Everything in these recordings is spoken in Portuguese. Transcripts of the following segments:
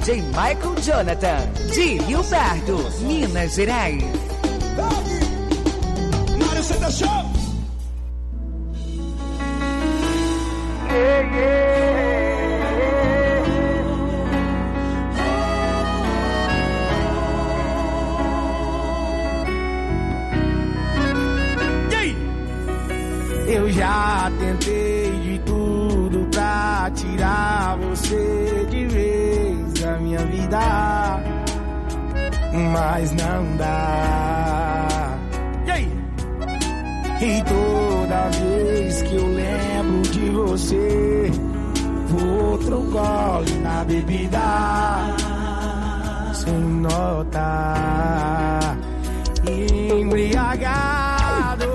DJ Michael Jonathan, de Rio Pardo, Minas Gerais. Mário Center Show! Eu já tentei de tudo pra tirar você de vez da minha vida, mas não dá. E aí? E toda vez que eu lembro de você, vou outro gole na bebida, sem notar, embriagado,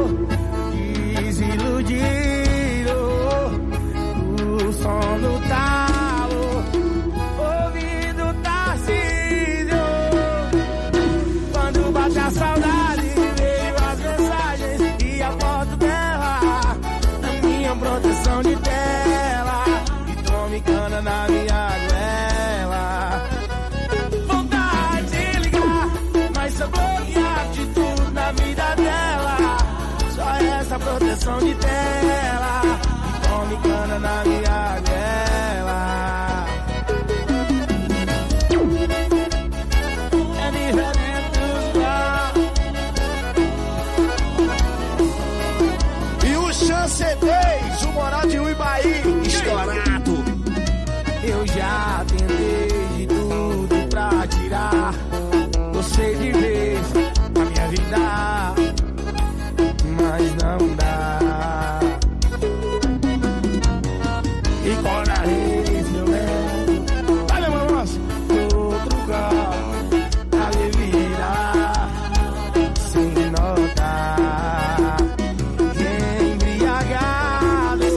desiludido, o som do talo, ouvido Tarcísio. Quando bate a saudade, vejo as mensagens e a foto dela na minha proteção de tela, e tome cana na minha goela. Vontade de ligar, mas sou bloqueado de tudo na vida dela. Só essa proteção de tela, e tome cana na minha goela. É diferente dos graus. E o Chance 10, o Moral de Uibaí, estourado. Eu já tentei de tudo pra tirar você de vez da minha vida, mas não dá. E quando a vez eu lembro, vai meu moço, outro carro na bebida, sem notar, embriagado,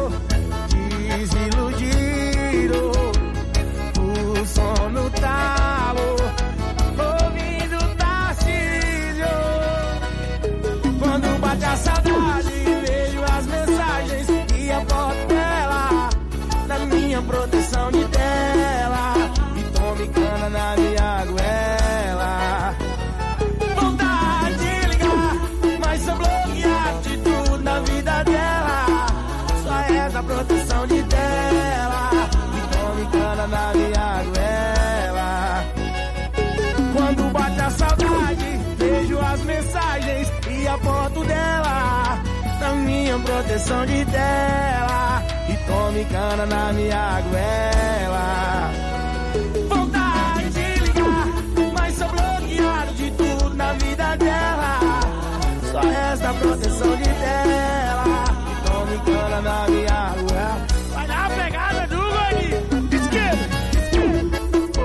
desiludido, o som no talo, ouvindo Tarcísio. Quando bate a saudade, vejo as mensagens e a foto dela na minha proteção de tela, e tome cana na minha goela. Vontade de ligar, mas sou bloqueado de tudo na vida dela. Só essa proteção de tela, e tome cana na minha goela. Quando bate a saudade, vejo as mensagens e a foto dela na minha proteção de tela, e tome cana na minha goela. Vontade de ligar, mas sou bloqueado de tudo na vida dela. Só essa proteção de tela, e tome cana na minha goela. Vai dar a pegada do gordinho. Esquerda, esquerda.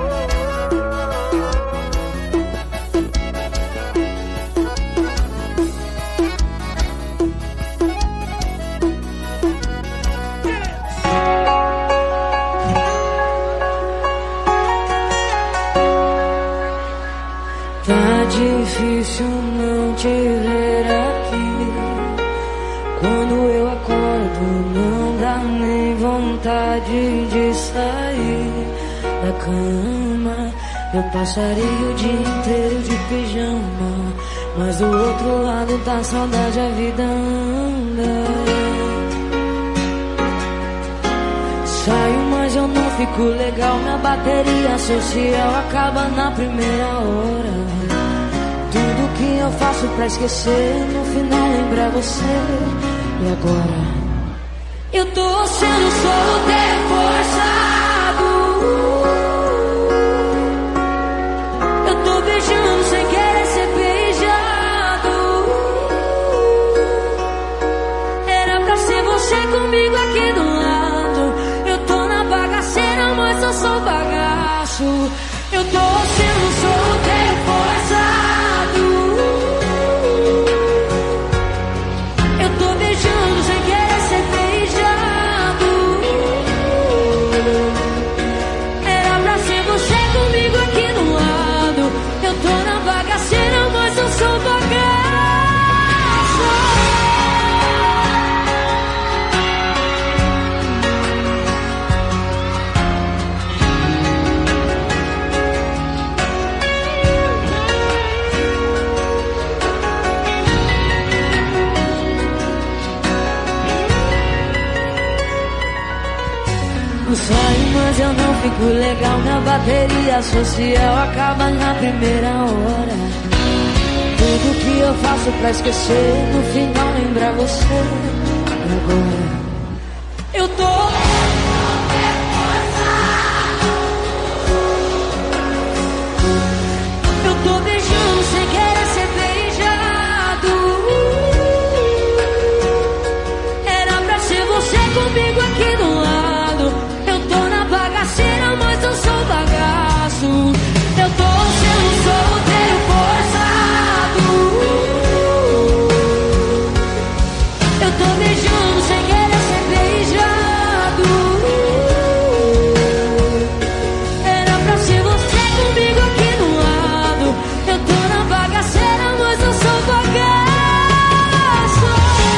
Tá difícil não te ver aqui. Quando eu acordo não dá nem vontade de sair da cama. Eu passaria o dia inteiro de pijama, mas do outro lado da saudade a vida anda. Saio, mas eu não fico legal. Minha bateria social acaba na primeira hora. Tudo que eu faço pra esquecer, no final lembra você. E agora? Eu tô sendo solteiro forçado. Eu tô beijando sem querer ser beijado. Era pra ser você comigo aqui do lado. Eu tô na bagaceira, mas eu sou bagaço. Eu tô sendo solteiro forçado. Eu tô beijando sem querer ser beijado. fico saio, mas eu não fico legal. Minha bateria social acaba na primeira hora. Tudo que eu faço pra esquecer, no final lembrar você. Agora eu tô beijando sem querer ser beijado. Era pra ser você comigo aqui do lado. Eu tô na bagaceira, mas eu sou bagaço. Eu tô sendo solteiro forçado. Eu tô beijando sem querer ser beijado. Era pra ser você comigo aqui do lado. Eu tô na bagaceira, mas eu sou bagaço.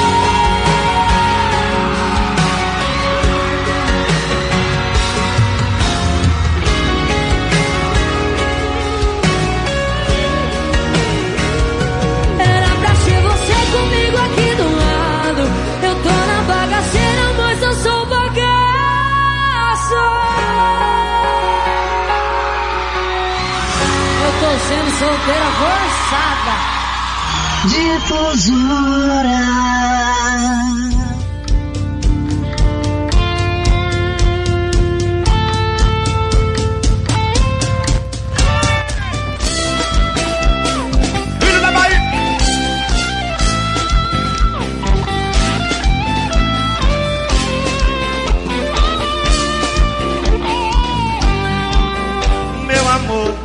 Era pra ser você comigo aqui do lado. Eu tô na bagaceira, mas eu sou bagaço. Eu tô sendo solteira forçada. Difusora. Filho da Bahia! Meu amor,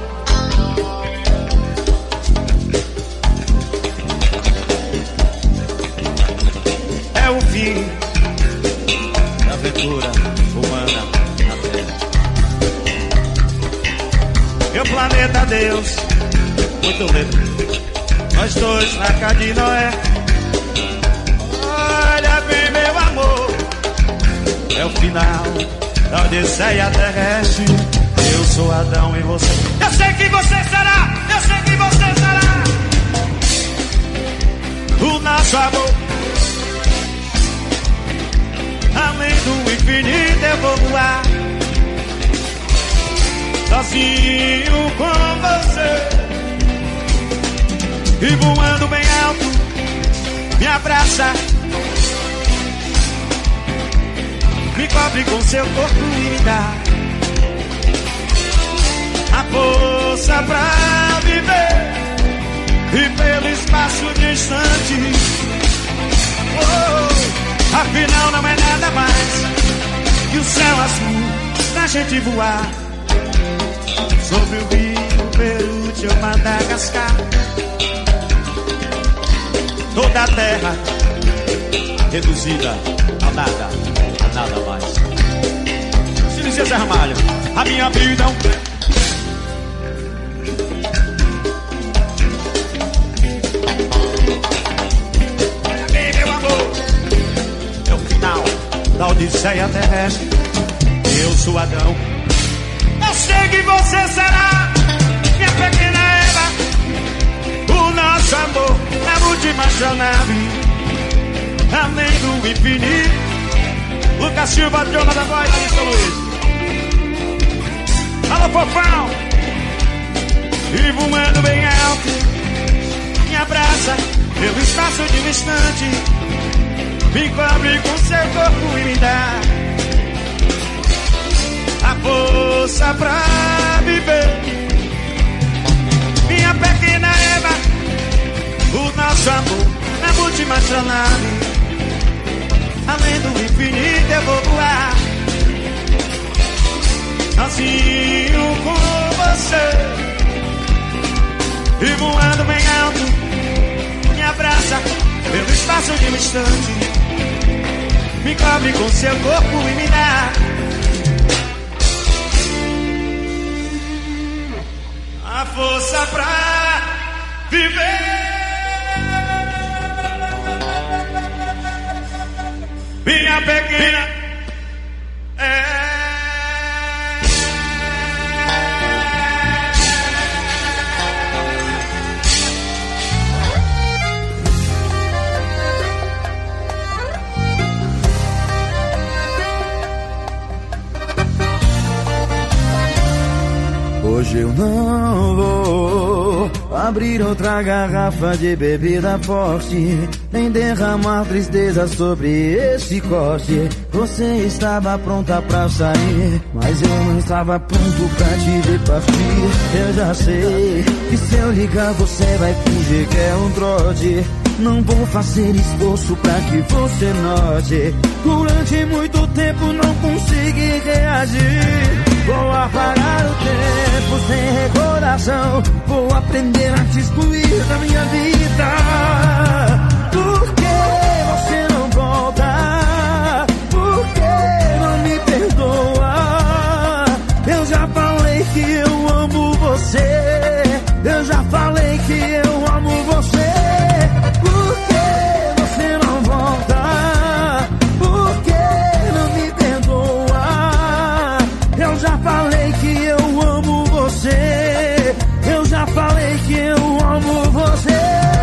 é o fim da aventura humana na Terra. Meu planeta Deus, muito medo. Nós dois na casa de Noé. Olha bem, meu amor, é o final da Odisseia terrestre. Eu sou Adão e você. Eu sei que você será, eu sei que você será o nosso amor. Além do infinito eu vou voar sozinho com você. E voando bem alto, me abraça, me cobre com seu corpo e me dá a força pra viver. E pelo espaço distante, oh, afinal não é nada mais que o céu azul da gente voar sobre o rio Perute ou Madagascar. Toda a terra reduzida a nada mais. Silêncio Zé Ramalho, a minha vida é um... da Odisseia terrestre. Eu sou Adão, eu sei que você será minha pequena Eva. O nosso amor é a última astronave além do infinito. Lucas Silva, Jonas da Voz, São Luís. Alô, fofão. E voando bem alto, me abraça pelo espaço de um instante. Me cobre com seu corpo e me dá a força pra viver. Minha pequena Eva, o nosso amor na última astronave. Além do infinito eu vou voar sozinho com você. E voando bem alto, me abraça pelo espaço de um instante. Me cobre com seu corpo e me dá a força pra viver. Minha pequena Hoje eu não vou abrir outra garrafa de bebida forte, nem derramar tristeza sobre esse corte. Você estava pronta pra sair, mas eu não estava pronto pra te ver partir. Eu já sei que se eu ligar você vai fingir que é um trote. Não vou fazer esforço pra que você note. Durante muito tempo não consegui reagir. Vou apagar o tempo sem recordação. Vou aprender a te excluir da minha vida. Por que você não volta? Por que não me perdoa? Eu já falei que eu amo você. Eu já falei que eu amo você. Por que você não volta? Por que não me perdoa? Eu já falei que eu amo você. Eu já falei que eu amo você.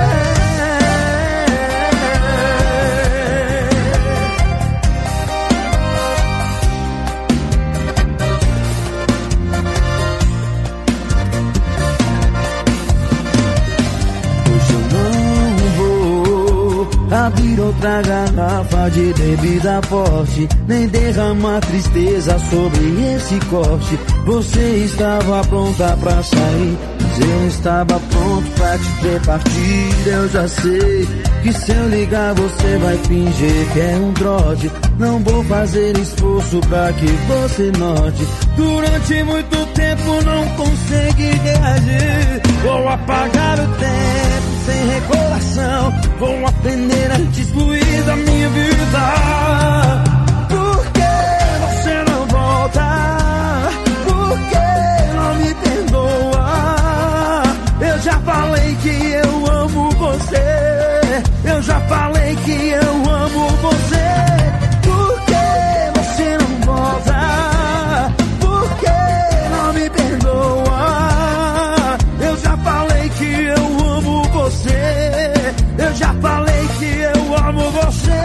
Abrir outra garrafa de bebida forte, nem derramar tristeza sobre esse corte. Você estava pronta pra sair, mas eu não estava pronto pra te ver partir. Eu já sei que se eu ligar você vai fingir que é um trote. Não vou fazer esforço pra que você note. Durante muito tempo não consegui reagir. Vou apagar o tempo sem recordação. Vou aprender a te excluir da minha vida. Por que você não volta? Por que não me perdoa? Eu já falei que eu amo você. Eu já falei que eu amo você. Por que você não volta? Por que não me perdoa? Eu já falei que eu amo você. Eu já falei que eu amo você.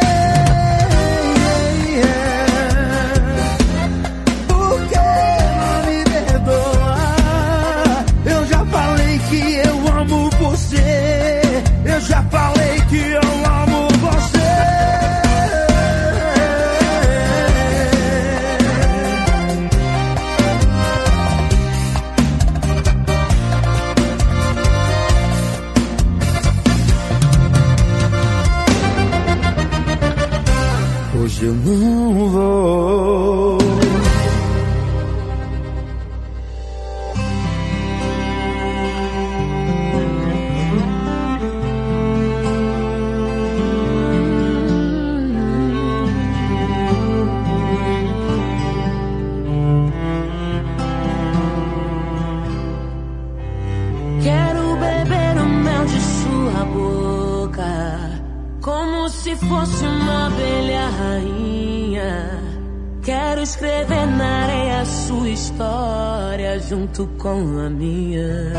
Por que não me perdoa? Eu já falei que eu amo você. Eu já falei que eu amo você. Hoje eu não vou. Quero beber o mel de sua boca, como se fosse uma abelha rainha. Quero escrever na areia a sua história junto com a minha.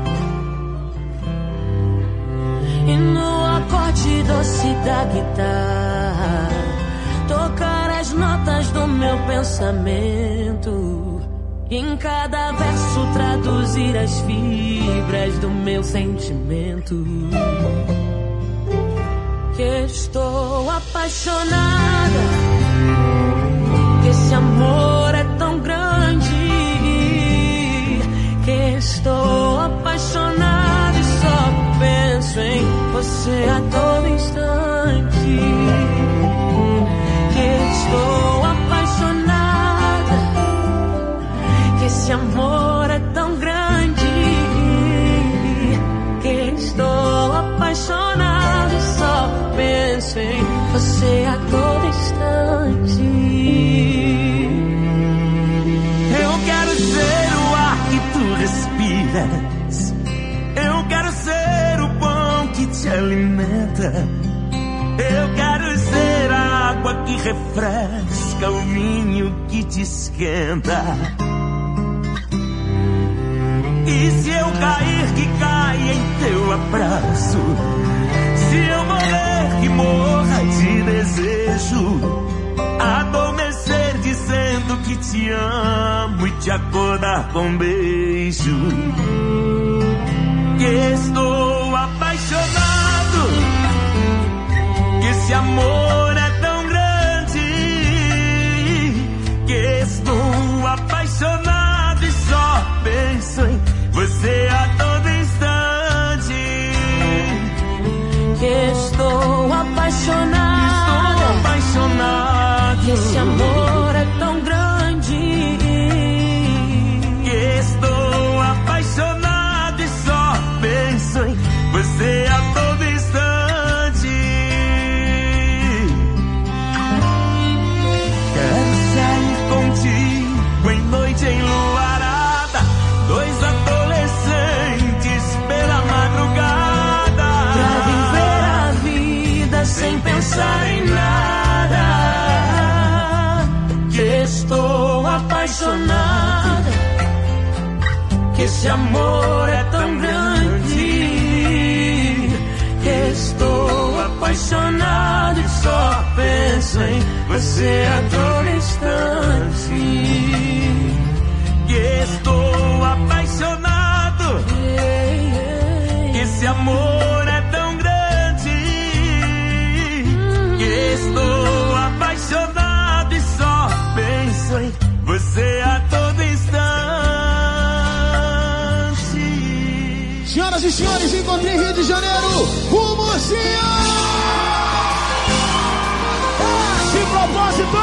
E no acorde doce da guitarra tocar as notas do meu pensamento. E em cada verso traduzir as fibras do meu sentimento. Que estou apaixonada, que esse amor é tão grande. Que estou apaixonada e só penso em você a todo instante. Que estou apaixonada, que esse amor é tão grande. Que estou apaixonada e só penso em você a todo instante. Eu quero ser o ar que tu respiras. Eu quero ser o pão que te alimenta. Eu quero ser a água que refresca, o vinho que te esquenta. E se eu cair, que caia em teu abraço. Se eu morrer, que morra de desejo. Adormecer dizendo que te amo fui te acordar com um beijo. Que estou apaixonado, que esse amor é tão grande. Que estou apaixonado e só penso em você a todo instante. Que estou apaixonado, que esse amor é tão grande. Que estou apaixonado e só penso em você a todo instante. Quero sair contigo em noite enluarada, dois adolescentes pela madrugada, Pra viver a vida sem pensar em nada. Que estou apaixonada, que esse amor é tão grande. Que estou apaixonado e só penso em você a todo instante. que estou apaixonado, que esse amor é tão grande. Que estou apaixonado e só penso em você a todo instante. Senhoras e senhores, encontrei Rio de Janeiro, rumo Cia! De propósito!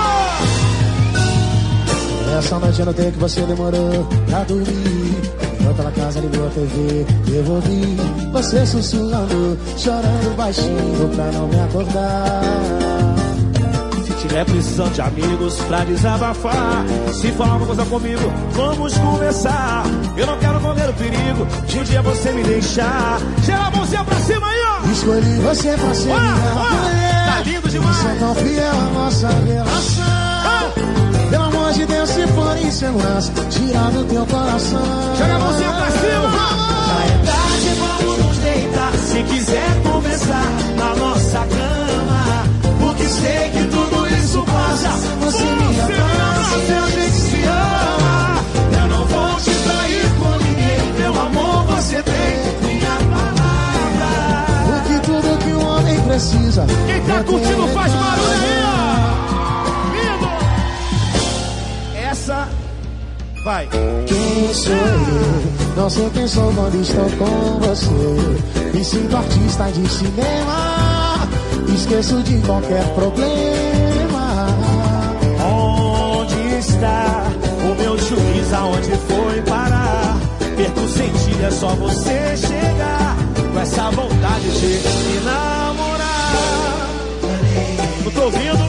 Essa noite eu notei que você demorou pra dormir. Enquanto na casa ligou a TV, eu ouvi você sussurrando, chorando baixinho pra não me acordar. Se tiver precisando de amigos pra desabafar, se for alguma coisa comigo, vamos conversar. Eu não quero correr o perigo de um dia você me deixar. Geral, mãozinha pra cima aí, ó. Escolhi você pra ser minha mulher. Tá lindo demais. Você é tão fiel à nossa relação. Pelo amor de Deus, se for insegurança, tira do teu coração. Joga a mãozinha pra cima. Já é tarde, vamos nos deitar. Se quiser conversar na nossa cama, porque sei que tudo isso passa. Você me abraça, a gente se ama. Eu não vou te trair com ninguém. Meu amor, você tem minha palavra. Porque tudo que um homem precisa. Quem tá curtindo faz barulho aí, ó. Lindo. Essa vai. Quem sou eu? Não sei quem sou quando estou com você. Me sinto artista de cinema. Esqueço de qualquer problema. Onde está o meu juiz? Aonde foi parar? Perco o sentido, é só você chegar com essa vontade de me namorar. Não tô ouvindo?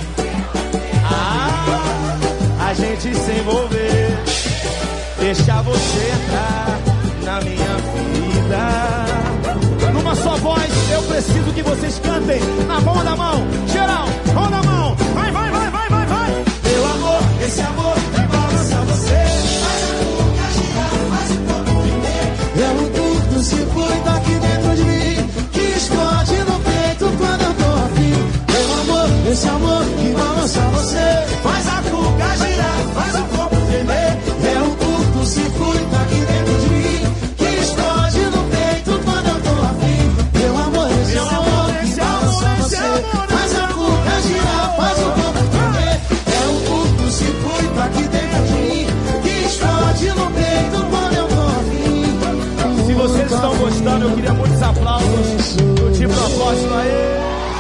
A gente se envolver, deixar você entrar na minha vida. Numa só voz, eu preciso que vocês cantem na palma da mão. Geral, mão na mão. Vai, vai, vai, vai, vai, vai. Meu amor, esse amor que balança você. Faz a boca girar, faz o corpo tremer. É um curto-circuito aqui dentro de mim, que explode no peito quando eu tô afim. Meu amor, esse amor que balança você. Faz a cuca girar, faz o corpo tremer. É um curto-circuito aqui dentro de mim, que explode no peito quando eu tô afim. Meu amor, esse amor que balança você. Faz a cuca girar, faz o corpo tremer. É um curto-circuito aqui dentro de mim, que explode no peito quando eu tô afim. Se vocês estão gostando, eu queria muitos aplausos. De propósito aí.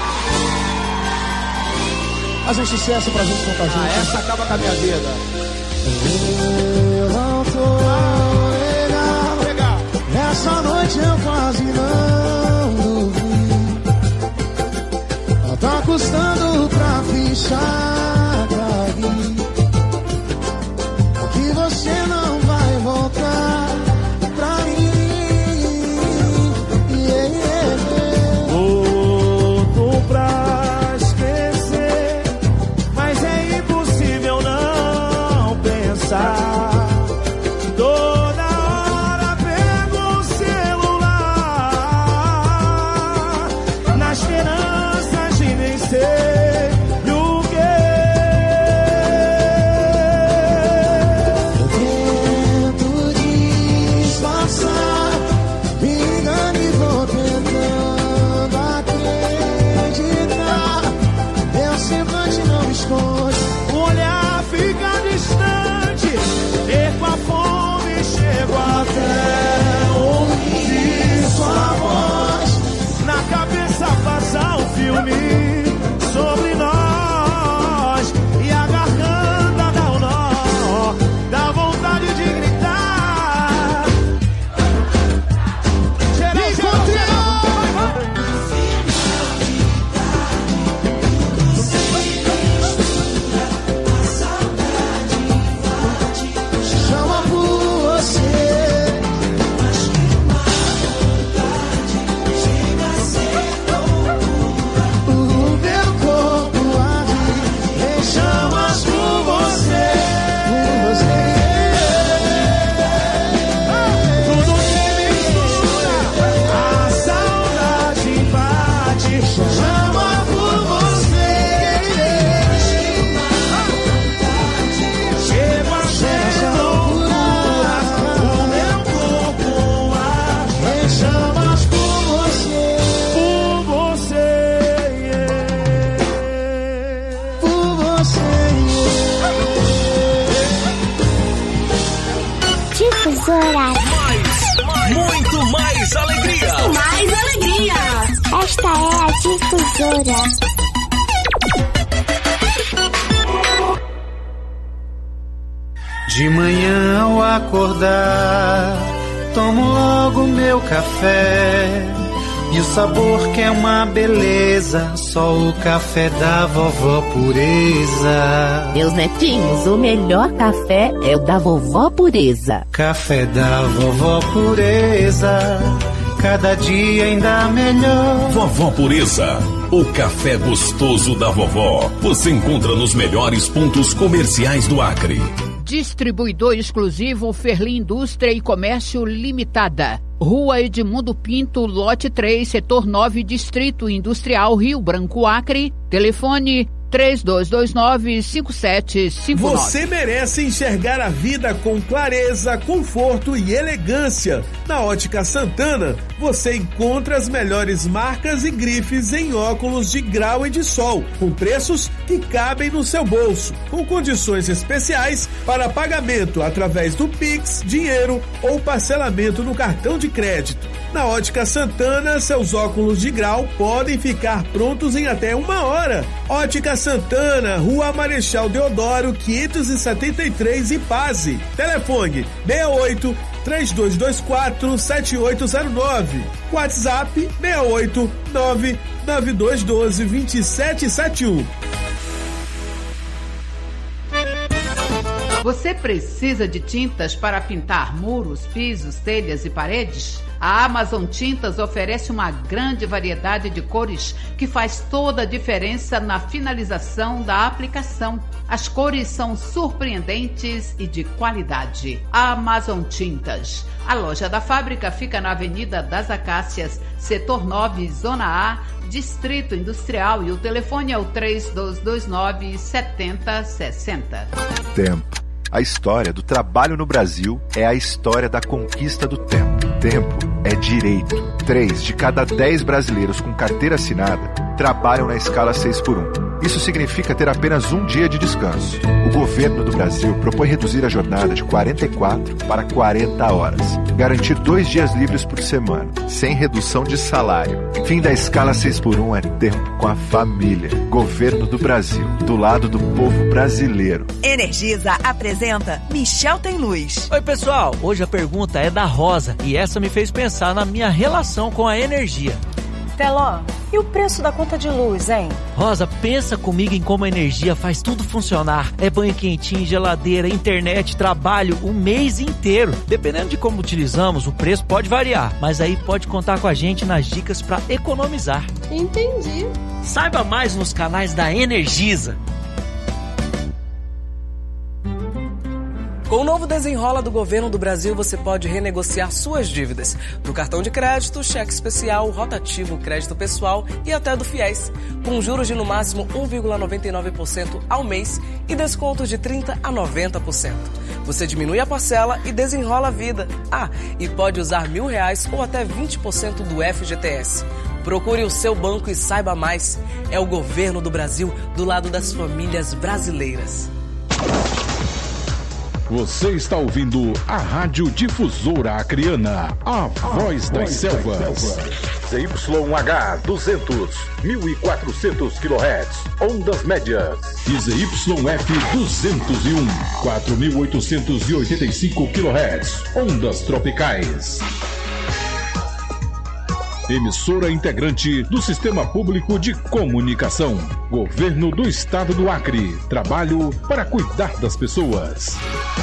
Faz um sucesso pra gente contar junto. Essa acaba com a minha vida. Eu não tô legal. Nessa noite eu quase não dormi. Tá custando pra fichar cair. Que você não vai voltar pra mim. Louco pra esquecer, mas é impossível não pensar. Toda hora pego o celular, na esperança de vencer. E o quê? Eu Difusora. Muito mais alegria. Mais alegria. Esta é a Difusora. De manhã ao acordar, tomo logo meu café. E o sabor que é uma beleza, só o café da vovó Pureza. Meus netinhos, o melhor café é o da vovó Pureza. Café da vovó Pureza, cada dia ainda melhor. Vovó Pureza, o café gostoso da vovó. Você encontra nos melhores pontos comerciais do Acre. Distribuidor exclusivo Ferli Indústria e Comércio Limitada. Rua Edmundo Pinto, lote 3, setor 9, Distrito Industrial, Rio Branco, Acre. Telefone 3229-5759. Você merece enxergar a vida com clareza, conforto e elegância. Na Ótica Santana, você encontra as melhores marcas e grifes em óculos de grau e de sol, com preços que cabem no seu bolso, com condições especiais para pagamento através do Pix, dinheiro ou parcelamento no cartão de crédito. Na Ótica Santana, seus óculos de grau podem ficar prontos em até 1 hora. Ótica Santana, Rua Marechal Deodoro, 573, Ipase. Telefone 68-3224-7809. WhatsApp 689-9212-2771. Você precisa de tintas para pintar muros, pisos, telhas e paredes? A Amazon Tintas oferece uma grande variedade de cores que faz toda a diferença na finalização da aplicação. As cores são surpreendentes e de qualidade. Amazon Tintas. A loja da fábrica fica na Avenida das Acácias, setor 9, Zona A, Distrito Industrial, e o telefone é o 3229-7060. Tempo. A história do trabalho no Brasil é a história da conquista do tempo. Tempo é direito. 3 de cada 10 brasileiros com carteira assinada trabalham na escala 6x1. Isso significa ter apenas um dia de descanso. O governo do Brasil propõe reduzir a jornada de 44 para 40 horas. Garantir 2 dias livres por semana, sem redução de salário. Fim da escala 6x1 é tempo com a família. Governo do Brasil, do lado do povo brasileiro. Energisa apresenta Michel Tem Luz. Oi pessoal, hoje a pergunta é da Rosa e essa me fez pensar na minha relação com a energia. Teló, e o preço da conta de luz, hein? Rosa, pensa comigo em como a energia faz tudo funcionar. É banho quentinho, geladeira, internet, trabalho, o mês inteiro. Dependendo de como utilizamos, o preço pode variar, mas aí pode contar com a gente nas dicas para economizar. Entendi. Saiba mais nos canais da Energisa. Com o novo Desenrola do Governo do Brasil, você pode renegociar suas dívidas do cartão de crédito, cheque especial, rotativo, crédito pessoal e até do FIES, com juros de no máximo 1,99% ao mês e descontos de 30% a 90%. Você diminui a parcela e desenrola a vida. Ah, e pode usar R$1.000 ou até 20% do FGTS. Procure o seu banco e saiba mais. É o Governo do Brasil do lado das famílias brasileiras. Você está ouvindo a Rádio Difusora Acreana, a voz das selvas. ZYH 200, 1400 kHz, ondas médias. E ZYF 201, 4885 kHz, ondas tropicais. Emissora integrante do Sistema Público de Comunicação. Governo do Estado do Acre. Trabalho para cuidar das pessoas.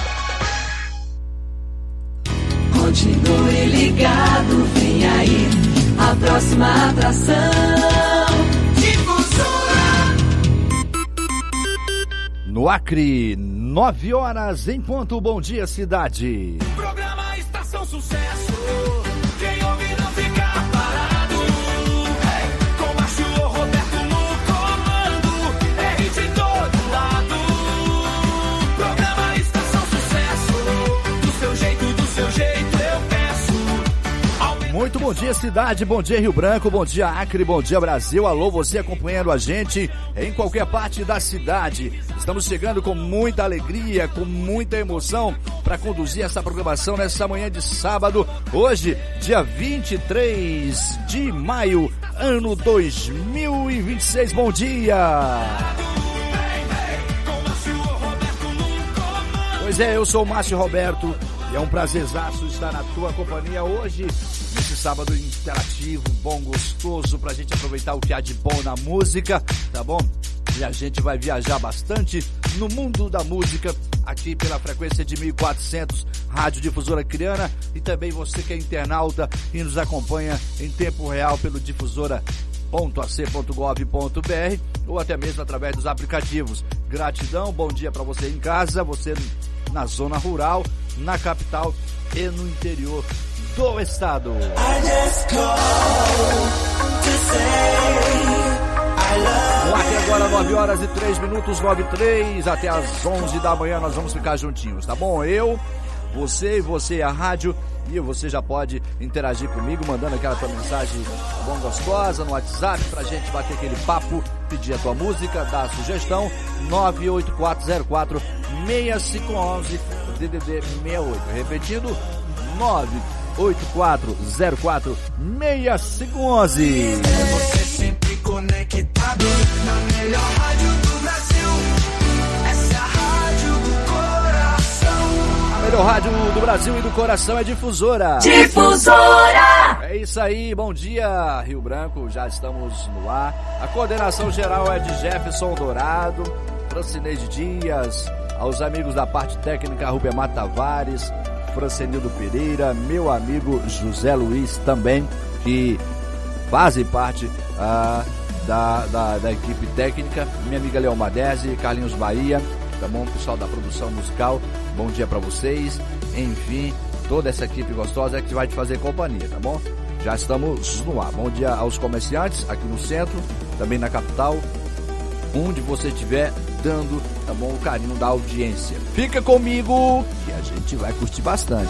Continue ligado, vem aí a próxima atração. Difusora. No Acre, 9 horas em ponto. Bom dia, cidade. Programa Estação Sucesso. Quem ouve não fica parado. Com Márcio Roberto no comando. É hit em todo lado. Programa Estação Sucesso. Do seu jeito eu peço. Muito bom Bom dia, cidade, bom dia, Rio Branco, bom dia, Acre, bom dia, Brasil. Alô, você acompanhando a gente em qualquer parte da cidade. Estamos chegando com muita alegria, com muita emoção para conduzir essa programação nessa manhã de sábado. Hoje, dia 23 de maio, ano 2026. Bom dia! Pois é, eu sou o Márcio Roberto e é um prazerzaço estar na tua companhia hoje, nesse sábado interativo, bom, gostoso, pra gente aproveitar o que há de bom na música, tá bom? E a gente vai viajar bastante no mundo da música, aqui pela frequência de 1400, Rádio Difusora Criana, e também você que é internauta e nos acompanha em tempo real pelo difusora.ac.gov.br ou até mesmo através dos aplicativos. Gratidão, bom dia pra você em casa, você na zona rural, na capital e no interior do estado. Aqui agora 9 horas e 3 minutos, 9:03, até às 11 da manhã nós vamos ficar juntinhos, tá bom? Eu, você e você, a rádio, e você já pode interagir comigo, mandando aquela tua mensagem bom, gostosa, no WhatsApp, pra gente bater aquele papo, pedir a tua música, dar a sugestão, 98404-6511, DDD 68. Repetindo, 98404-6511. Você sempre conectado na melhor rádio do Brasil. Essa é a rádio do coração. A melhor rádio do Brasil e do coração é Difusora. Difusora! É isso aí, bom dia, Rio Branco, já estamos no ar. A coordenação geral é de Jefferson Dourado, Francineide Dias, aos amigos da parte técnica, Rubemar Tavares, Francenildo Pereira, meu amigo José Luiz também, que fazem parte da equipe técnica, minha amiga Leoma Dese, Carlinhos Bahia, tá bom, pessoal da produção musical, bom dia pra vocês, enfim, toda essa equipe gostosa é que vai te fazer companhia, tá bom? Já estamos no ar. Bom dia aos comerciantes aqui no centro, também na capital, onde você estiver dando, tá bom, o carinho da audiência. Fica comigo que a gente vai curtir bastante.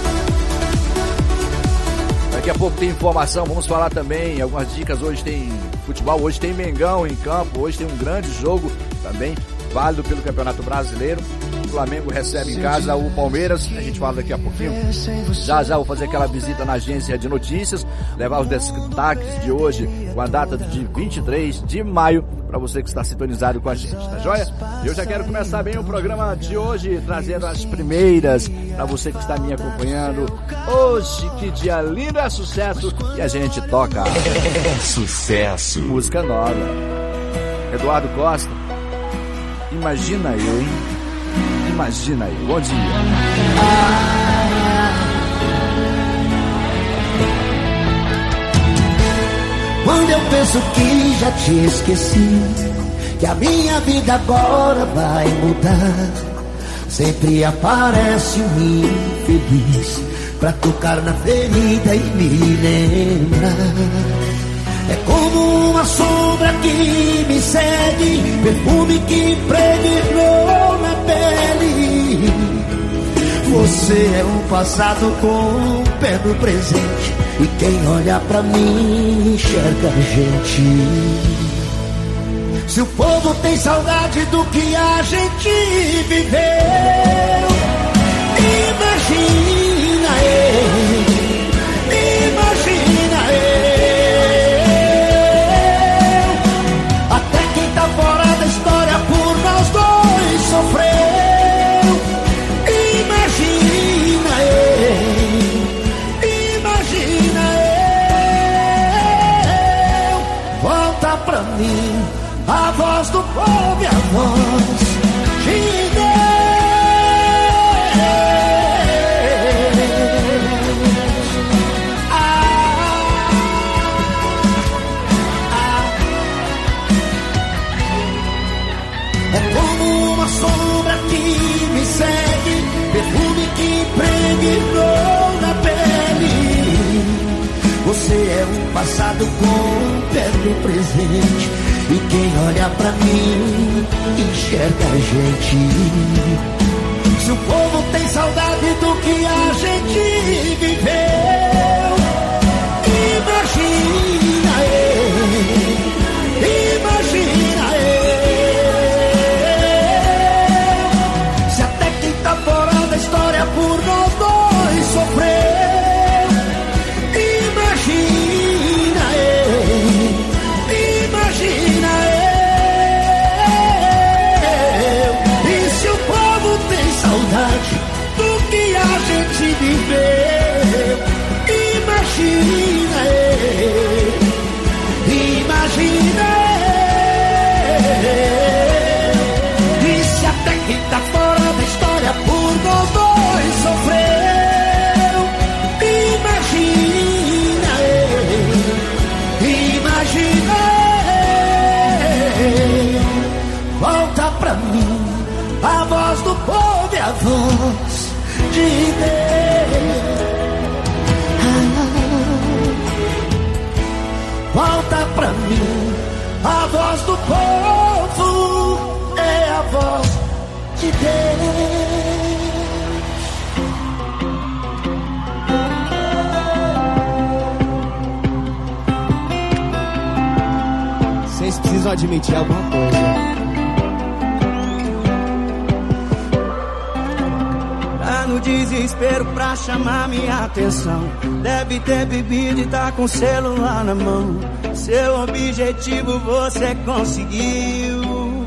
Daqui a pouco tem informação, vamos falar também algumas dicas. Hoje tem futebol, hoje tem Mengão em campo, hoje tem um grande jogo também, válido pelo Campeonato Brasileiro. O Flamengo recebe em casa o Palmeiras, a gente fala daqui a pouquinho. Já vou fazer aquela visita na agência de notícias, levar os destaques de hoje com a data de 23 de maio, para você que está sintonizado com a gente, tá joia? Eu já quero começar bem o programa de hoje, trazendo as primeiras para você que está me acompanhando. Hoje, que dia lindo, é sucesso, e a gente toca. É sucesso. Música nova. Eduardo Costa, imagina eu, hein? Imagina eu. Bom dia. Quando eu penso que já te esqueci, que a minha vida agora vai mudar, sempre aparece um infeliz pra tocar na ferida e me lembrar. É como uma sombra que me segue, perfume que impregnou na pele. Você é o passado com o pé no presente, e quem olha pra mim enxerga a gente. Se o povo tem saudade do que a gente viveu, imagina eu, imagina eu. Até quem tá fora da história por nós dois sofreu. Imagina eu, volta pra mim a voz do povo e a voz de É como uma sombra que me segue, perfume que impregnou na pele. Você é o passado com o pé no presente, e quem olha pra mim enxerga a gente. Se o povo tem saudade do que a gente viveu, distante do que a gente viveu. Imagina, imagina. E se até quem tá fora da história por nós dois sofreu. Imagina, imagina. Volta pra mim a voz do povo e a voz de Deus. Volta pra mim a voz do povo, é a voz de Deus. Vocês precisam admitir alguma coisa. No desespero pra chamar minha atenção, deve ter bebido e tá com o celular na mão. Seu objetivo você conseguiu.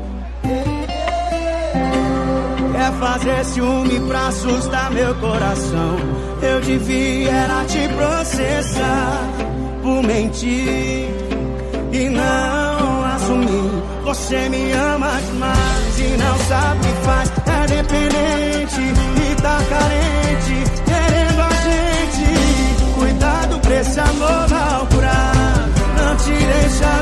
Quer fazer ciúme pra assustar meu coração. Eu devia era te processar por mentir e não assumir. Você me ama demais e não sabe o que faz. É dependente e tá carente, querendo a gente. Cuidado pra esse amor mal curado, não te deixa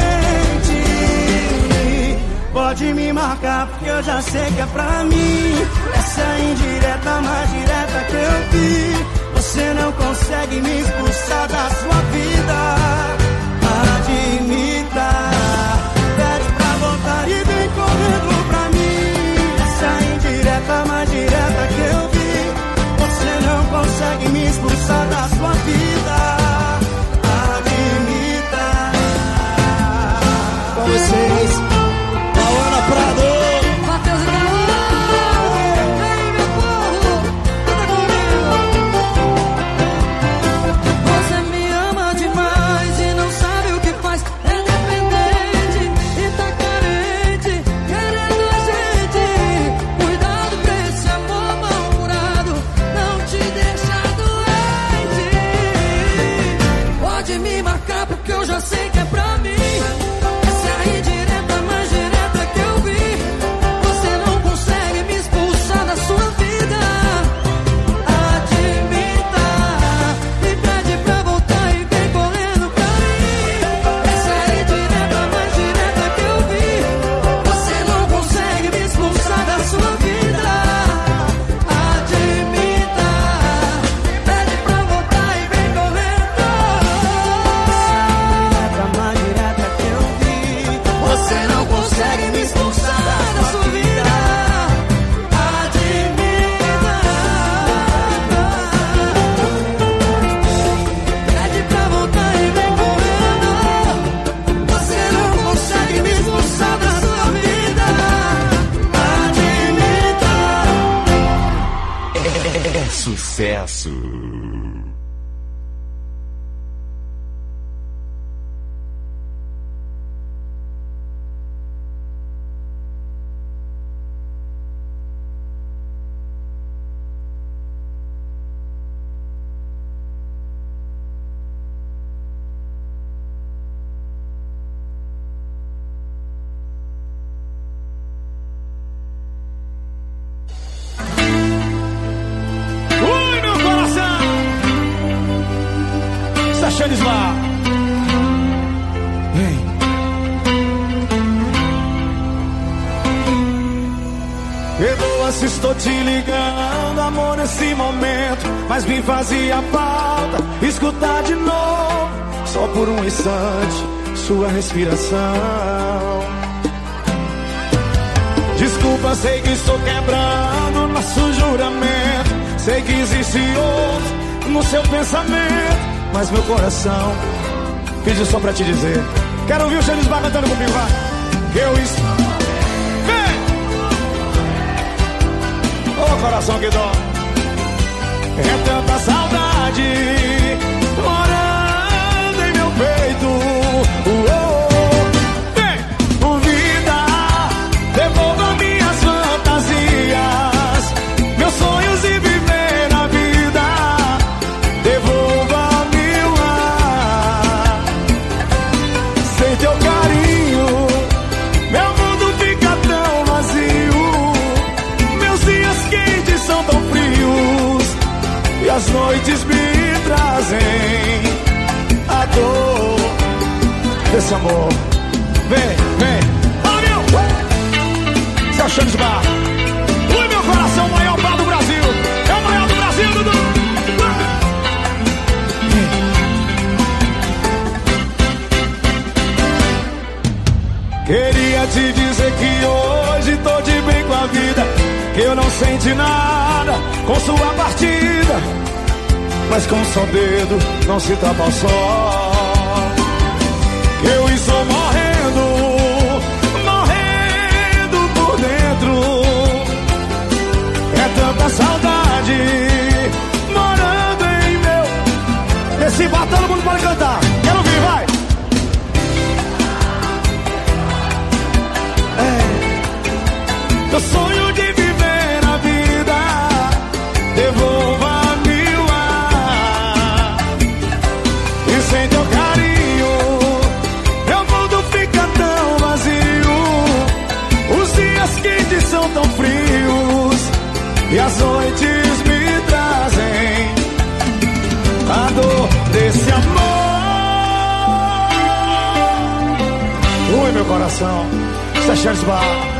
doente. Pode me marcar porque eu já sei que é pra mim. Essa é indireta mais direta que eu vi. Você não consegue me expulsar da sua vida. Admita. E vem correndo pra mim. Essa indireta mais direta que eu vi. Você não consegue me expulsar da sua vida. Admita. Com vocês, Paola Prado, Matheus Galão. Vem meu povo, canta comigo. Você me ama demais e não sabe o que faz. É dependente e tá carente, querendo a gente. Cuidado pra esse amor mal curado, não te deixa doente. Pode me marcar porque eu já sei que é pra mim. Essa é a indireta mais direta que eu vi. Você não consegue me expulsar da sua vida. Admita e pede pra voltar e vem correndo pra mim. Essa é a indireta mais direta que eu vi. Você não consegue me expulsar da sua vida. Admita, pede pra voltar e vem correndo. Essa é a indireta mais direta que eu vi. Você não consegue me expulsar da sua vida. Admita, pede pra voltar e vem correndo. Você não consegue me expulsar da sua vida. Admita. É sucesso. Ui, meu coração! Sachanes lá! Vem! Perdoa se estou te ligando, amor, nesse momento. Mas me fazia falta escutar de novo, só por um instante, sua respiração. Desculpa, sei que estou quebrando nosso juramento. Sei que existe outro no seu pensamento, mas meu coração pediu só pra te dizer. Quero ouvir o Xanis Bar cantando comigo, vai. Que eu estou... Vem! Ô coração que dói. É tanta saudade morando em meu peito. Vem! Vida, devolva minhas fantasias. noites me trazem a dor desse amor. Vem, vem. Fala, meu! Seu Xande Bar. Ui, meu coração, o maior bar do Brasil. É o maior do Brasil, Dudu. Queria te dizer que hoje tô de bem com a vida, que eu não senti nada com sua partida, mas com seu dedo não se tapa o sol. Que eu estou morrendo, morrendo por dentro. É tanta saudade morando em meu. Esse bar todo mundo pode cantar. Quero ouvir, vai! Meu sonho de viver a vida, devolva-me o ar. E sem teu carinho, meu mundo fica tão vazio. Os dias quentes são tão frios e as noites me trazem a dor desse amor. Ui, meu coração, isso é Xande Bar.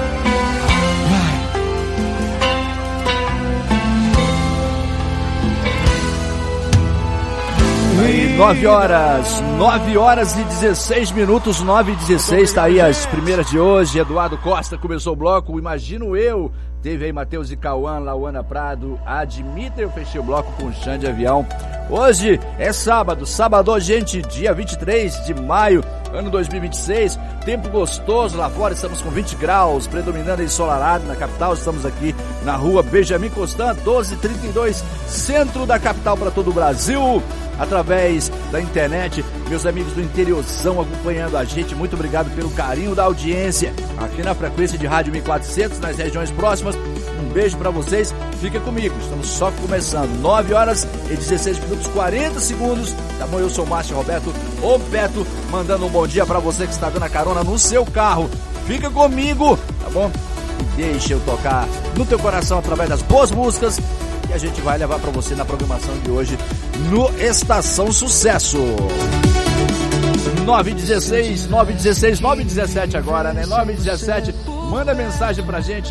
9 horas e 16 minutos, 9h16, tá aí as primeiras de hoje. Eduardo Costa começou o bloco, Imagino Eu. Teve aí Matheus e Cauã, Lauana Prado, Admita. Eu fechei o bloco com o Xande Avião. Hoje é sábado, gente, dia 23 de maio, ano 2026. Tempo gostoso lá fora, estamos com 20 graus, predominando ensolarado na capital. Estamos aqui na rua Benjamin Constant, 1232, centro da capital para todo o Brasil. Através da internet, meus amigos do interiorzão acompanhando a gente, muito obrigado pelo carinho da audiência aqui na frequência de rádio 1400, nas regiões próximas. Um beijo pra vocês, fica comigo, estamos só começando. 9 horas e 16 minutos, 40 segundos, tá bom? Eu sou o Márcio Roberto, o Beto, mandando um bom dia pra você que está dando a carona no seu carro. Fica comigo, tá bom? E deixa eu tocar no teu coração através das boas músicas que a gente vai levar pra você na programação de hoje no Estação Sucesso. 9h16, 9h16, 9h17 agora, né? 9h17, manda mensagem pra gente,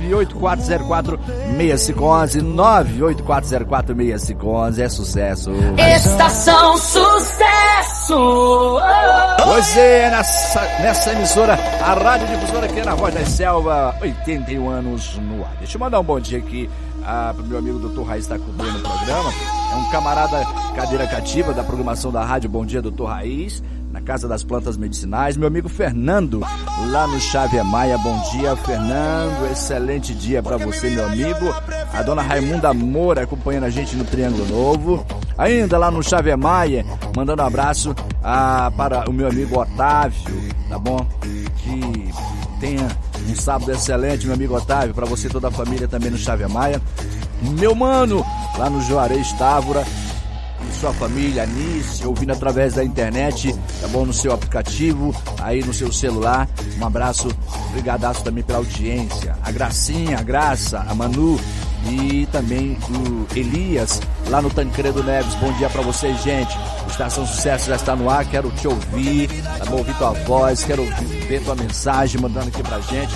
984046511, 984046511, é sucesso. Estação Sucesso! Pois é, nessa emissora, a Rádio Difusora aqui na Voz da Selva, 81 anos no ar. Deixa eu mandar um bom dia aqui pro meu amigo Dr. Raiz, está acompanhando o programa. É um camarada cadeira cativa da programação da rádio. Bom dia, Dr. Raiz, na Casa das Plantas Medicinais. Meu amigo Fernando, lá no Xavier Maia. Bom dia, Fernando. Excelente dia para você, meu amigo. A dona Raimunda Moura acompanhando a gente no Triângulo Novo. Ainda lá no Xavier Maia, mandando um abraço para o meu amigo Otávio, tá bom? Que tenha um sábado excelente, meu amigo Otávio, para você e toda a família também no Xavier Maia. Meu mano, lá no Juarez Távora, e sua família, Anice, ouvindo através da internet, tá bom? No seu aplicativo, aí no seu celular. Um abraço, brigadaço também pela audiência. A Gracinha, a Graça, a Manu e também o Elias, lá no Tancredo Neves. Bom dia pra vocês, gente. Estação Sucesso já está no ar, quero te ouvir, tá bom? Ouvir tua voz, quero ver tua mensagem, mandando aqui pra gente.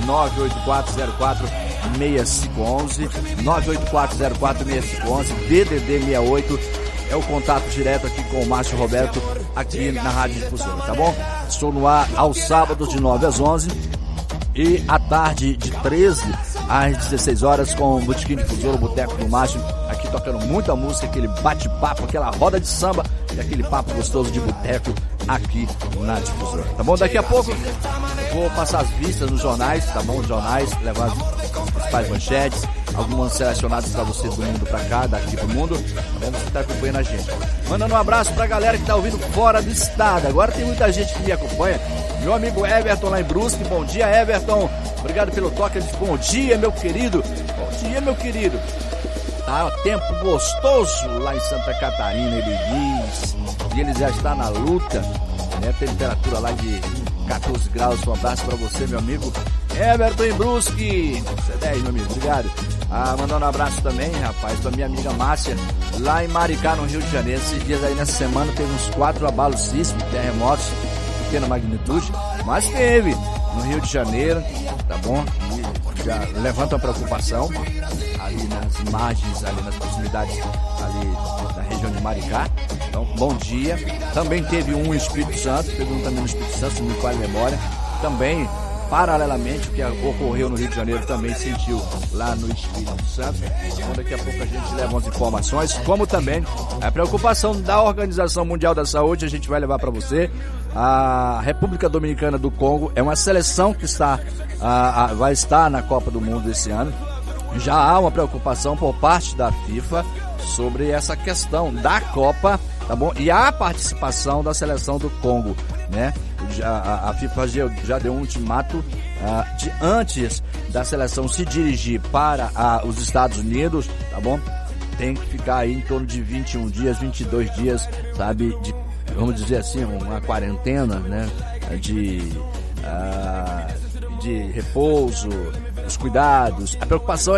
984046511, 984046511, DDD 68, é o contato direto aqui com o Márcio Roberto, aqui na Rádio Difusora, tá bom? Estou no ar aos sábados de 9 às 11 e à tarde de 13 às 16 horas com o Botequim Difusora, o Boteco do Márcio, aqui tocando muita música, aquele bate-papo, aquela roda de samba e aquele papo gostoso de boteco aqui na Difusora, tá bom? Daqui a pouco eu vou passar as vistas nos jornais, tá bom? Os jornais, levar as principais manchetes, algumas selecionadas pra você do mundo pra cá, daqui pro mundo, tá bom? Você tá acompanhando a gente. Mandando um abraço pra galera que tá ouvindo fora do estado. Agora tem muita gente que me acompanha. Meu amigo Everton lá em Brusque, bom dia, Everton. Obrigado pelo toque, bom dia, meu querido. Bom dia, meu querido. Tá tempo gostoso lá em Santa Catarina, ele diz. E ele já está na luta, né? Temperatura lá de 14 graus. Um abraço pra você, meu amigo Everton em Brusque. Você é 10, meu amigo, obrigado. Mandando um abraço também, rapaz, pra minha amiga Márcia, lá em Maricá, no Rio de Janeiro. Esses dias aí, nessa semana, teve uns 4 abalos sísmicos, terremotos, pequena magnitude, mas teve no Rio de Janeiro, tá bom? E já levanta uma preocupação ali nas margens, ali nas proximidades ali da região de Maricá. Então, bom dia. Também teve um em Espírito Santo, teve um também no Espírito Santo, se não me falha a memória. Também, paralelamente, o que ocorreu no Rio de Janeiro também sentiu lá no Espírito Santo. Então, daqui a pouco a gente leva umas informações, como também a preocupação da Organização Mundial da Saúde, a gente vai levar para você. A República Dominicana do Congo é uma seleção que vai estar na Copa do Mundo esse ano. Já há uma preocupação por parte da FIFA sobre essa questão da Copa, tá bom? E a participação da seleção do Congo, né? A FIFA já deu um ultimato de antes da seleção se dirigir para os Estados Unidos, tá bom? Tem que ficar aí em torno de 21 dias, 22 dias, sabe? Vamos dizer assim, uma quarentena, né? De repouso, os cuidados. A preocupação é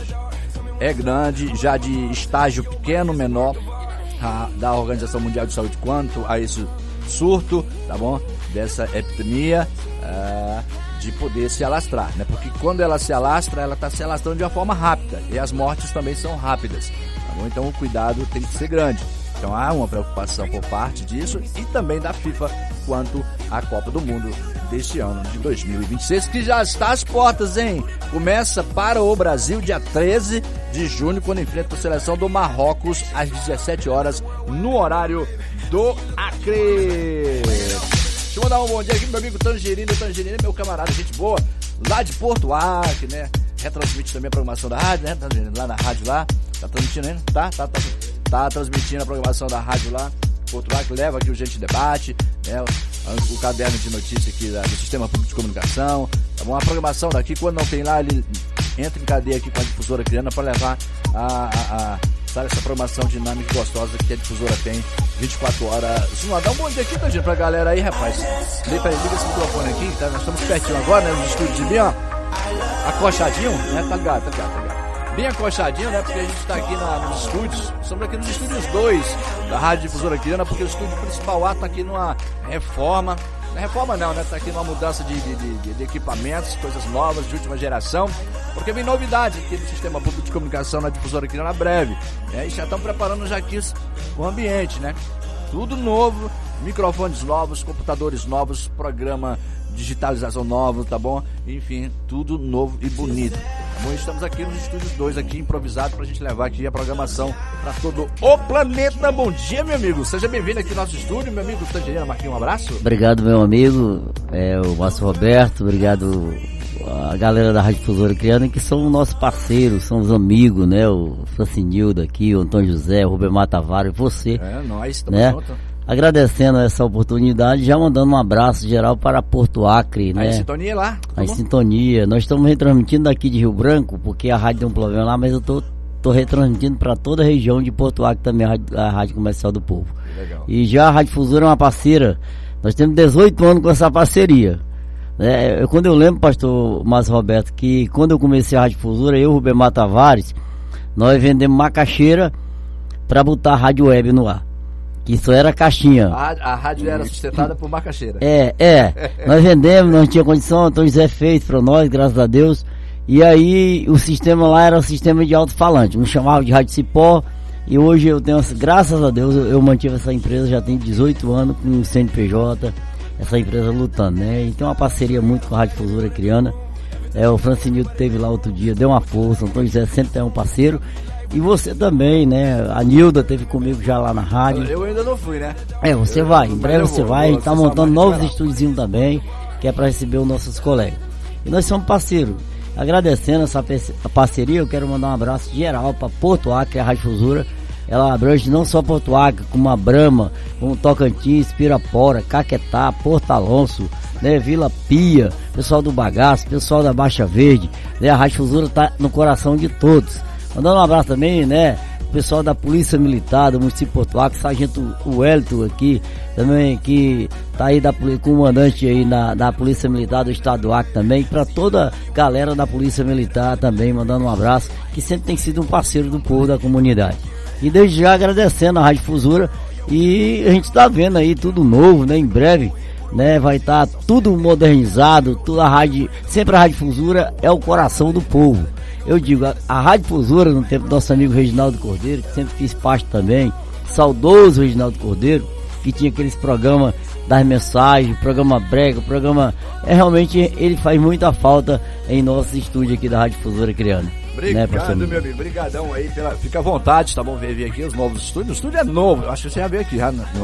grande, já de estágio pequeno, menor, da Organização Mundial de Saúde quanto a esse surto, tá bom? Dessa epidemia, de poder se alastrar, né? Porque quando ela se alastra, ela está se alastrando de uma forma rápida e as mortes também são rápidas, tá bom? Então o cuidado tem que ser grande. Então há uma preocupação por parte disso e também da FIFA quanto à Copa do Mundo deste ano de 2026, que já está às portas, hein? Começa para o Brasil dia 13 de junho, quando enfrenta a seleção do Marrocos às 17 horas no horário do Acre. Deixa eu mandar um bom dia aqui pro meu amigo Tangerina, meu camarada, gente boa, lá de Porto Acre, né? Retransmite também a programação da rádio, né? Tangerina, lá na rádio lá, tá transmitindo ainda? Tá transmitindo a programação da rádio lá, Porto Acre, leva aqui o Gente Debate, né? O caderno de notícias aqui do Sistema Público de Comunicação, tá bom? A programação daqui, quando não tem lá, ele entra em cadeia aqui com a Difusora Criana para levar sabe, essa programação dinâmica e gostosa que a Difusora tem 24 horas. Vamos dar um bom dia aqui, tá, gente, pra galera aí, rapaz. Peraí, liga esse microfone aqui, tá? Nós estamos pertinho agora, né? Nos estúdios de bem, ó, acochadinho, né? Tá ligado. Bem acochadinho, né? Porque a gente tá aqui nos estúdios. Estamos aqui nos estúdios 2 da Rádio Difusora Criana, porque o estúdio principal lá tá aqui numa reforma. Não é reforma não, né? Tá aqui numa mudança de equipamentos, coisas novas, de última geração. Porque vem novidade aqui no Sistema Público de Comunicação na Difusora Criana breve. E já estão preparando já aqui o ambiente, né? Tudo novo, microfones novos, computadores novos, programa digitalização nova, tá bom? Enfim, tudo novo e bonito. Tá bom? Estamos aqui nos estúdios 2 aqui, improvisado, pra gente levar aqui a programação pra todo o planeta. Bom dia, meu amigo. Seja bem-vindo aqui no nosso estúdio, meu amigo Tangerina Marquinhos, um abraço. Obrigado, meu amigo, o Márcio Roberto, obrigado a galera da Rádio Difusora Criana, que são nossos parceiros, são os amigos, né? O Francinildo aqui, o Antônio José, o Rubemar Tavares, você. Nós estamos juntos. Agradecendo essa oportunidade, já mandando um abraço geral para Porto Acre, né? Em sintonia lá? Em sintonia. Nós estamos retransmitindo daqui de Rio Branco, porque a rádio tem um problema lá, mas eu tô retransmitindo para toda a região de Porto Acre também, a Rádio Comercial do Povo. Legal. E já a Rádio Difusora é uma parceira, nós temos 18 anos com essa parceria. Quando eu lembro, pastor Márcio Roberto, que quando eu comecei a Rádio Difusora, eu e o Rubemar Tavares, nós vendemos macaxeira para botar a rádio web no ar. Que isso era caixinha. A rádio era sustentada por macaxeira. Nós vendemos, não tinha condição, então o José fez para nós, graças a Deus. E aí o sistema lá era o sistema de alto-falante, me chamava de Rádio Cipó. E hoje eu tenho, graças a Deus, eu mantive essa empresa, já tem 18 anos com o CNPJ, essa empresa lutando, né? E tem uma parceria muito com a Rádio Difusora Criana. O Francinildo teve lá outro dia, deu uma força, o Antônio José sempre é um parceiro. E você também, né? A Nilda teve comigo já lá na rádio. Eu ainda não fui, né? Você vai, em breve você vai. A gente tá montando novos estúdios também, que é para receber os nossos colegas. E nós somos parceiros. Agradecendo essa parceria, eu quero mandar um abraço geral para Porto Acre, a Rádio Difusora. Ela abrange não só Porto Acre, como a Brama, como Tocantins, Pirapora, Caquetá, Porto Alonso, né? Vila Pia, pessoal do Bagaço, pessoal da Baixa Verde, né? A Rádio Difusora tá no coração de todos. Mandando um abraço também, né, o pessoal da Polícia Militar do município de Porto Alegre, sargento Wellington aqui, também que tá aí comandante aí da Polícia Militar do estado do Acre também, para toda a galera da Polícia Militar também, mandando um abraço, que sempre tem sido um parceiro do povo da comunidade. E desde já agradecendo a Rádio Difusora, e a gente tá vendo aí tudo novo, né, em breve, né, vai estar tudo modernizado, tudo sempre a Rádio Difusora é o coração do povo. Eu digo, a Rádio Difusora, no tempo do nosso amigo Reginaldo Cordeiro, que sempre fiz parte também, saudoso Reginaldo Cordeiro, que tinha aqueles programas das mensagens, programa brega, realmente ele faz muita falta em nosso estúdio aqui da Rádio Difusora criando. Obrigado, meu amigo. Obrigadão aí. Fica à vontade, tá bom? Ver aqui os novos estúdios. O estúdio é novo. Eu acho que você já veio aqui.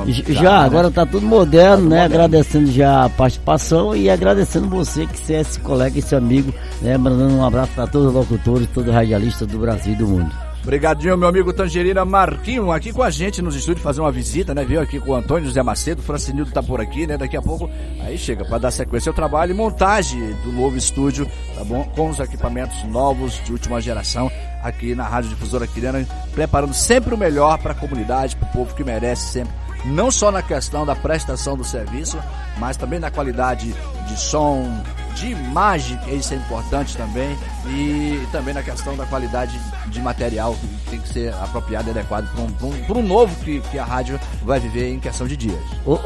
Agora tá tudo moderno, né? Agradecendo já a participação e agradecendo você que você é esse colega, esse amigo, né? Mandando um abraço para todos os locutores, todos os radialistas do Brasil e do mundo. Obrigadinho, meu amigo Tangerina Marquinho, aqui com a gente nos estúdios, fazer uma visita, né? Veio aqui com o Antônio José Macedo, o Francinildo tá por aqui, né? Daqui a pouco, aí chega para dar sequência ao trabalho e montagem do novo estúdio, tá bom? Com os equipamentos novos de última geração aqui na Rádio Difusora Criana, preparando sempre o melhor para a comunidade, para o povo que merece sempre. Não só na questão da prestação do serviço, mas também na qualidade de som, de imagem, que isso é importante também, e também na questão da qualidade de material, que tem que ser apropriado e adequado para um novo que a rádio vai viver em questão de dias.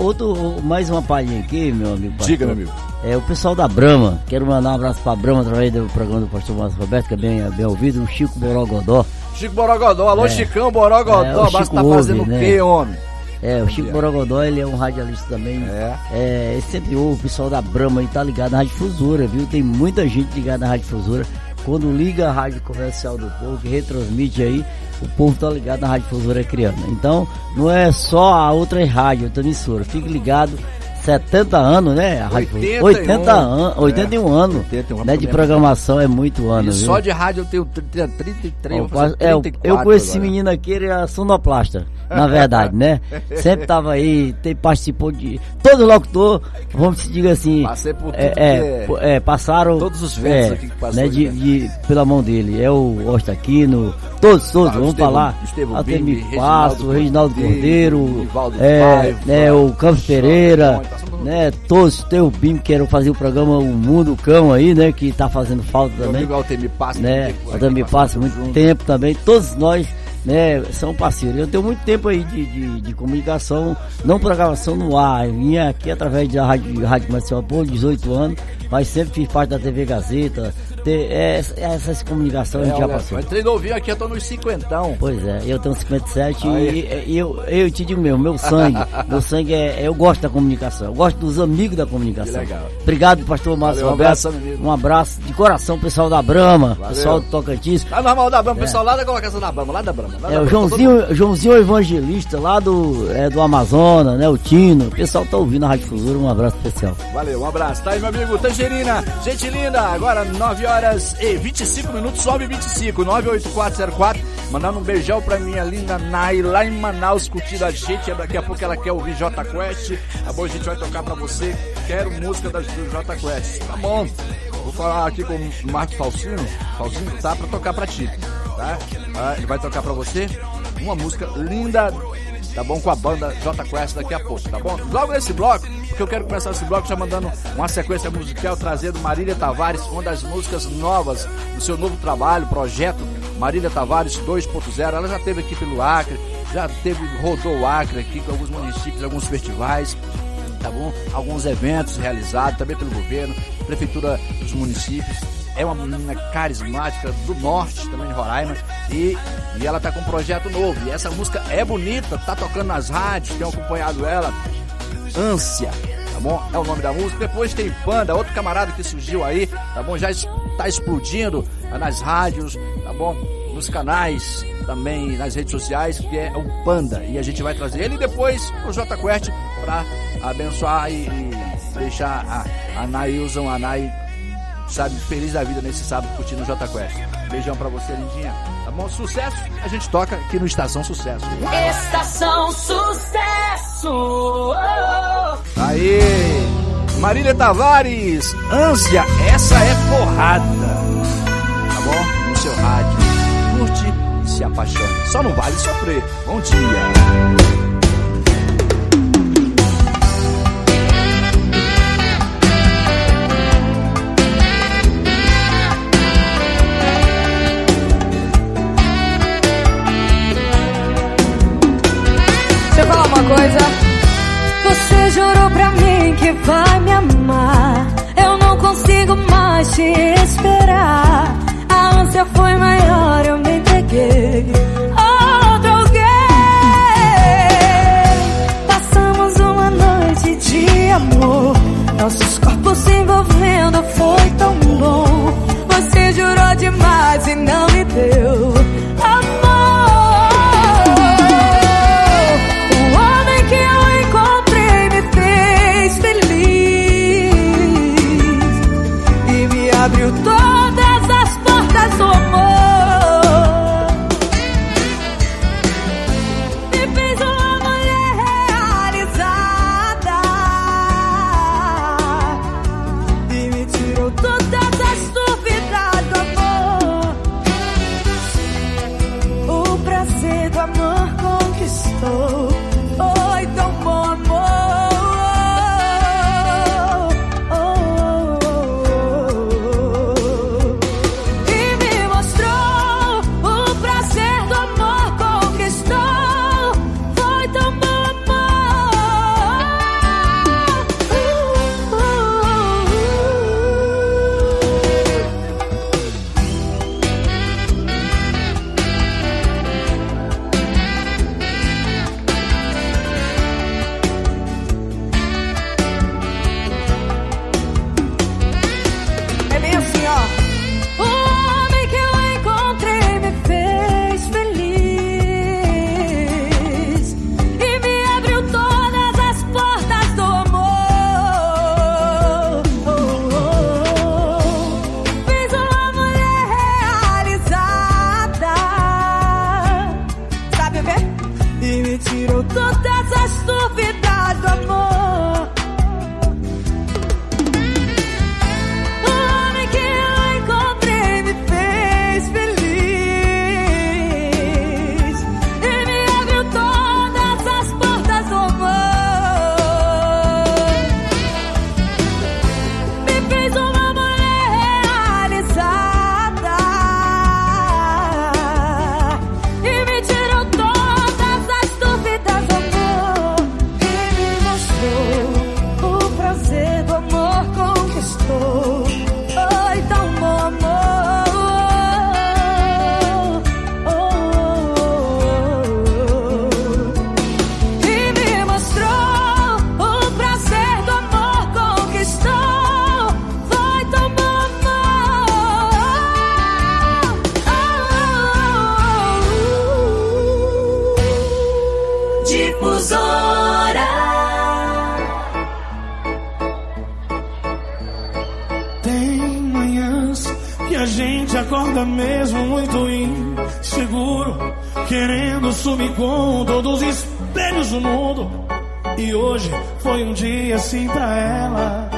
Mais uma palhinha aqui, meu amigo. Pastor. Diga, meu amigo. O pessoal da Brahma, quero mandar um abraço para a Brahma através do programa do pastor Márcio Roberto, que é bem ouvido, o Chico Borogodó. Chico Borogodó, alô Chicão Borogodó, mas tá fazendo o quê, homem? O Chico Borogodó, ele é um radialista também. Ele sempre ouve, o pessoal da Brahma aí tá ligado na Rádio Difusora, viu? Tem muita gente ligada na Rádio Difusora. Quando liga a rádio comercial do povo, que retransmite aí, o povo tá ligado na Rádio Difusora Criana. Então, não é só a outra rádio, outra emissora. Fique ligado. 70 anos, né? A rádio 81 anos, né, de programação, é muito ano, viu? Só de rádio eu tenho 33, eu conheço esse menino aqui, ele era sonoplasta, na verdade, né? Sempre tava aí, participou de todo locutor, vamos se diga assim. Passei por tudo passaram todos os ventos aqui que passou, né, pela mão dele. É o Ostaquino, todos, vamos falar. Artemir Passo, Reginaldo Cordeiro, o Campos Pereira, né, todos, tem o Bim, que era fazer o programa O Mundo Cão aí, né, que tá fazendo falta também. Meu amigo Artemir Passo, né, Artemir Passo, muito tempo também, todos nós, né, são parceiros. Eu tenho muito tempo aí de comunicação, não programação no ar. Eu vinha aqui através da Rádio Comercial por 18 anos, mas sempre fiz parte da TV Gazeta. Essas comunicações a gente já passou. Entrei novinho aqui, eu tô nos 50. Pois é, eu tenho 57 e eu te digo mesmo, meu sangue eu gosto da comunicação, eu gosto dos amigos da comunicação. Que legal. Obrigado, pastor Márcio Roberto. Um abraço de coração, pessoal da Brahma, pessoal do Tocantins. Tá normal da Brahma, pessoal lá da colocação da Brahma, lá da Brahma. O Joãozinho Evangelista, lá do Amazonas, né, o Tino. O pessoal tá ouvindo a Rádio Difusora, um abraço especial. Valeu, um abraço. Tá aí, meu amigo Tangerina, gente linda, agora 9h e 25 minutos, sobe 25, 98404, mandando um beijão pra minha linda Nai, lá em Manaus, curtindo a gente. Daqui a pouco ela quer ouvir J Quest. Tá bom, a gente vai tocar pra você. Quero música do J Quest. Tá bom, vou falar aqui com o Marcos Falsino tá pra tocar pra ti, tá? Ele vai tocar pra você uma música linda, tá bom, com a banda J Quest daqui a pouco, tá bom? Logo nesse bloco, porque eu quero começar esse bloco já mandando uma sequência musical, trazendo Marília Tavares, uma das músicas novas do seu novo trabalho, projeto Marília Tavares 2.0. Ela já esteve aqui pelo Acre, rodou o Acre aqui com alguns municípios, alguns festivais, tá bom? Alguns eventos realizados também pelo governo, prefeitura dos municípios. É uma menina carismática do norte, também de Roraima, e ela tá com um projeto novo, e essa música é bonita, tá tocando nas rádios, tenho acompanhado ela, Ânsia, tá bom? É o nome da música. Depois tem Panda, outro camarada que surgiu aí, tá bom? Já tá explodindo nas rádios, tá bom? Nos canais, também nas redes sociais, que é o Panda, e a gente vai trazer ele, e depois o J Quest pra abençoar e deixar a Nailson, a Nai, sabe, feliz da vida nesse sábado curtindo o J Quest. Beijão pra você, lindinha. Tá bom? Sucesso, a gente toca aqui no Estação Sucesso. Estação Sucesso! Aí, Marília Tavares, Ânsia, essa é porrada. Tá bom? No seu rádio. Curte se apaixone. Só não vale sofrer. Bom dia. Deixa eu falar uma coisa. Você jurou pra mim que vai me amar. Eu não consigo mais te esperar. A ânsia foi maior, eu me entreguei a outro alguém. Passamos uma noite de amor, nossos corpos se envolvendo, foi tão bom. Você jurou demais e não me deu amor. Abriu todas as portas do amor, me fez uma mulher realizada e me tirou todas as dúvidas do amor. O prazer do amor conquistou, foi tão bom amor. Acorda mesmo muito inseguro, querendo sumir com todos os espelhos do mundo. E hoje foi um dia assim pra ela.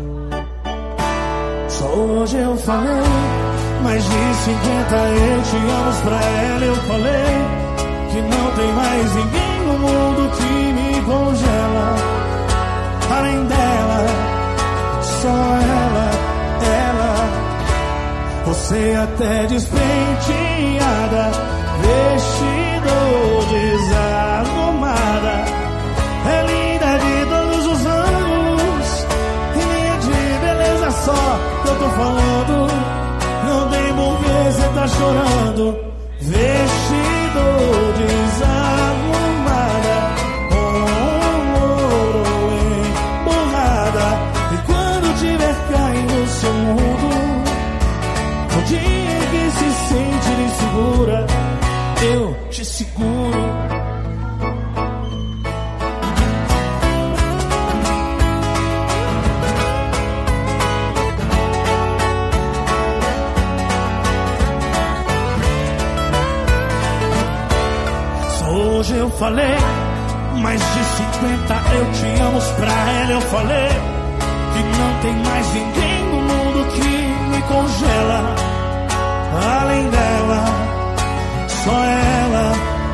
Só hoje eu falei mais de 50 eu te amo pra ela. Eu falei que não tem mais ninguém no mundo que me congela. Além dela, só ela. Você até despenteada, vestido desarrumada, é linda de todos os anos, e nem é de beleza só que eu tô falando. Não tem porquê cê tá chorando. Vestido desarrumada, com ouro emburrada, e quando tiver caindo no seu mundo, o dia em que se sente insegura, eu te seguro. Só hoje eu falei mais de 50 eu te amo pra ela. Eu falei que não tem mais ninguém no mundo que me congela. Além dela, só ela.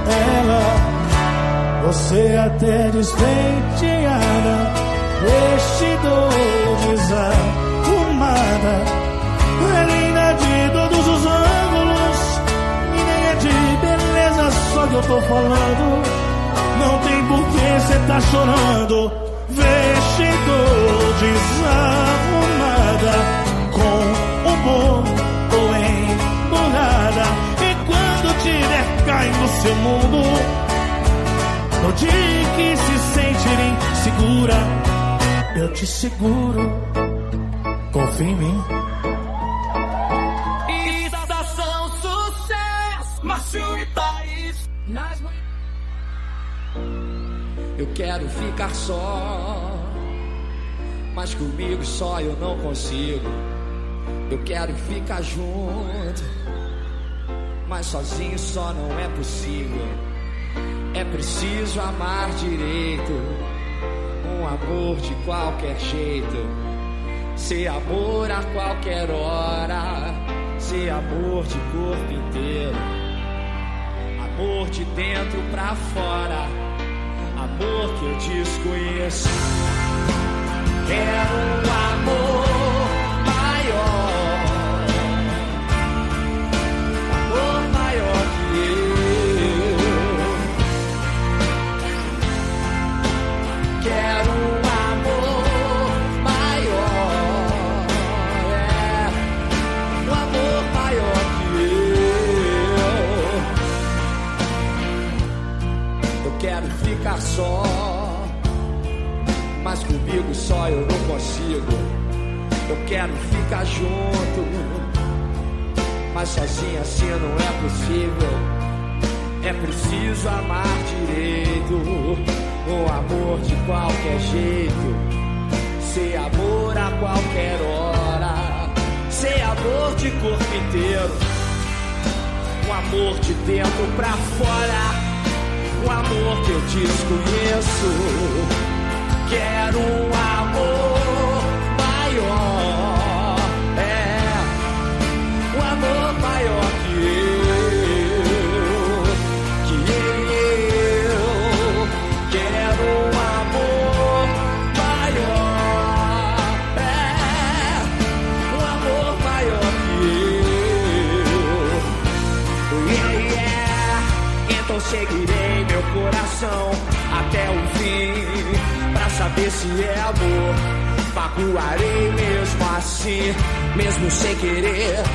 Você até despenteada, vestidor desarrumada, é linda de todos os ângulos, e nem é de beleza só que eu tô falando. Não tem por que cê tá chorando. Vestidor desarrumada, com humor ou emburrada, e quando te der cai no seu mundo. No dia que se sentir insegura, eu te seguro. Confia em mim. Estação Sucesso, Márcio e Thaís. Eu quero ficar só, mas comigo só eu não consigo. Eu quero ficar junto, mas sozinho só não é possível. É preciso amar direito, um amor de qualquer jeito, ser amor a qualquer hora, ser amor de corpo inteiro, amor de dentro pra fora, amor que eu desconheço. Quero um amor maior, um amor maior que eu. Quero um amor maior, um amor maior que eu. Eu quero ficar só, mas comigo só eu não consigo. Eu quero ficar junto, mas sozinho assim não é possível. É preciso amar direito, um amor de qualquer jeito, ser amor a qualquer hora, ser amor de corpo inteiro, um amor de dentro pra fora, um amor que eu desconheço. Quero um amor maior, um amor maior que eu. Seguirei meu coração até o fim, pra saber se é amor. Magoarei mesmo assim, mesmo sem querer.